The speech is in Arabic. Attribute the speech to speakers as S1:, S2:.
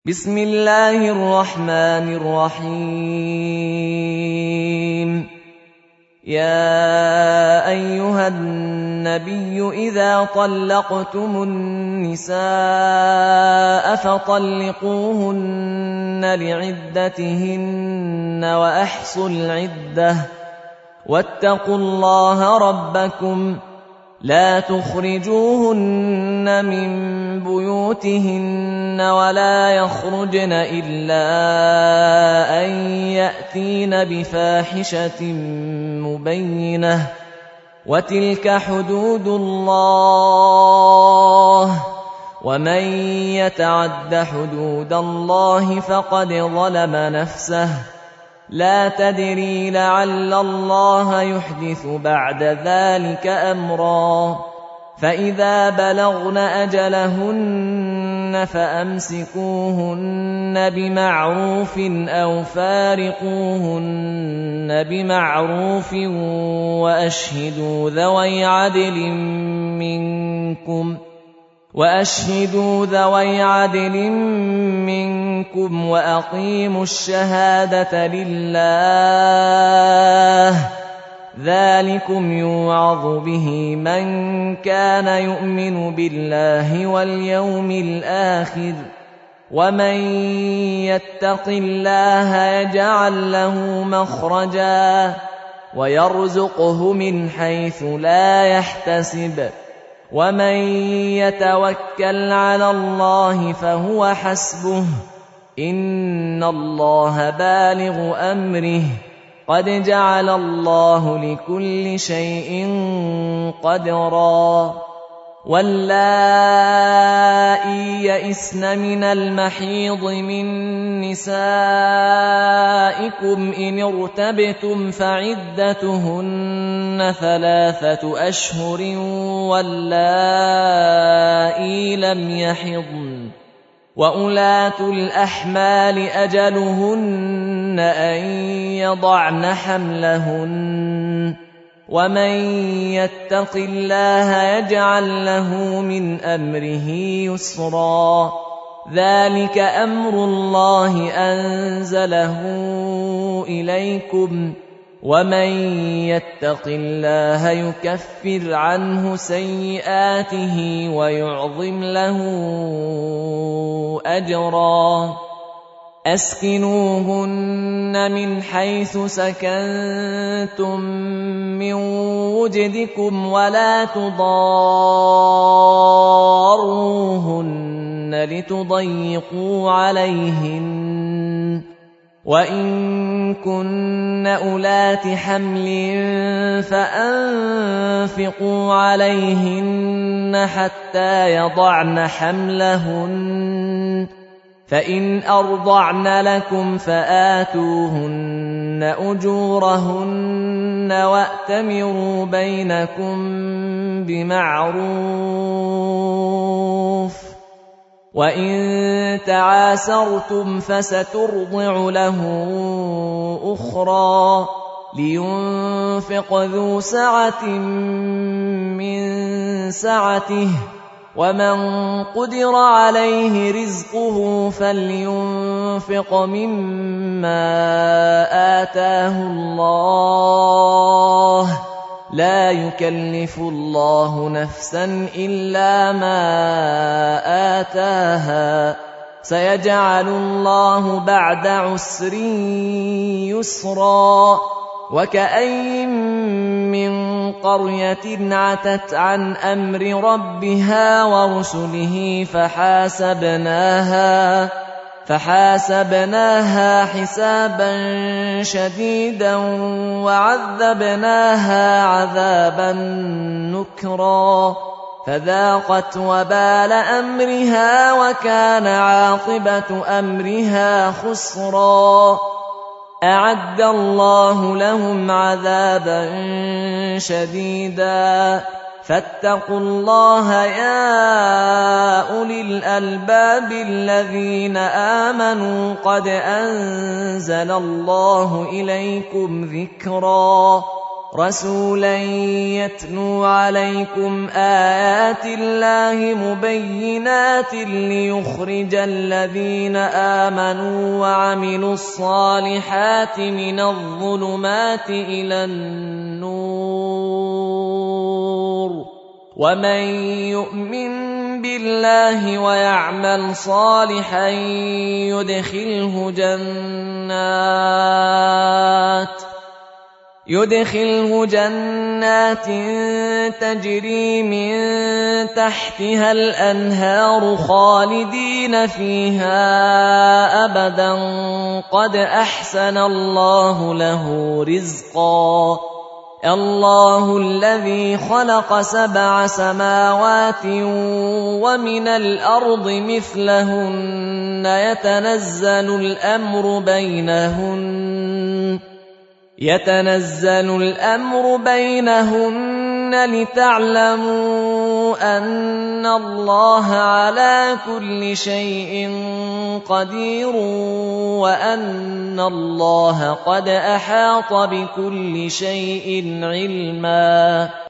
S1: بسم الله الرحمن الرحيم. يا أيها النبي إذا طلقتم النساء فطلقوهن لعدتهن وأحصوا العدة واتقوا الله ربكم لا تخرجوهن من بيوتهن ولا يخرجن إلا أن يأتين بفاحشة مبينة وتلك حدود الله ومن يتعد حدود الله فقد ظلم نفسه لا تدري لعل الله يحدث بعد ذلك أمرا فإذا بلغن أجلهن فأمسكوهن بمعروف أو فارقوهن بمعروف وأشهدوا ذوي عدل منكم وأقيموا الشهادة لله ذلكم يوعظ به من كان يؤمن بالله واليوم الآخر ومن يتق الله يجعل له مخرجا ويرزقه من حيث لا يحتسب ومن يتوكل على الله فهو حسبه إن الله بالغ أمره قد جعل الله لكل شيء قدرا واللائي يئسن من المحيض من نسائكم إن ارتبتم فعدتهن 3 أشهر واللائي لم يحضن وأولاة الأحمال أجلهن أن يضعن حملهن ومن يتق الله يجعل له من أمره يسرا ذلك أمر الله أنزله إليكم ومن يتق الله يكفر عنه سيئاته ويعظم له أجرا أسكنوهن من حيث سكنتم من وجدكم ولا تضاروهن لتضيقوا عليهن وإن كن أولات حمل فأنفقوا عليهن حتى يضعن حملهن فإن أرضعن لكم فآتوهن أجورهن وأتمروا بينكم بمعروف وإن تعاسرتم فسترضع له أخرى لينفق ذو سعة من سعته ومن قدر عليه رزقه فلينفق مما آتاه الله لا يكلف الله نفسا إلا ما آتاها سيجعل الله بعد عسر يسرا وكأين من قرية عتت عن أمر ربها ورسله فحاسبناها حسابا شديدا وعذبناها عذابا نكرا فذاقت وبال أمرها وكان عاقبة أمرها خسرا أعد الله لهم عذابا شديدا فاتقوا الله يا أولي الألباب الذين آمنوا قد أنزل الله إليكم ذكرا رسولا يتلو عليكم آيات الله مبينات ليخرج الذين آمنوا وعملوا الصالحات من الظلمات إلى النور ومن يؤمن بالله ويعمل صالحا يدخله جنات تجري من تحتها الأنهار خالدين فيها أبدا قد أحسن الله له رزقا الله الذي خلق 7 سماوات ومن الأرض مثلهن يتنزل الأمر بينهن لتعلموا أن الله على كل شيء قدير وأن الله قد أحاط بكل شيء علما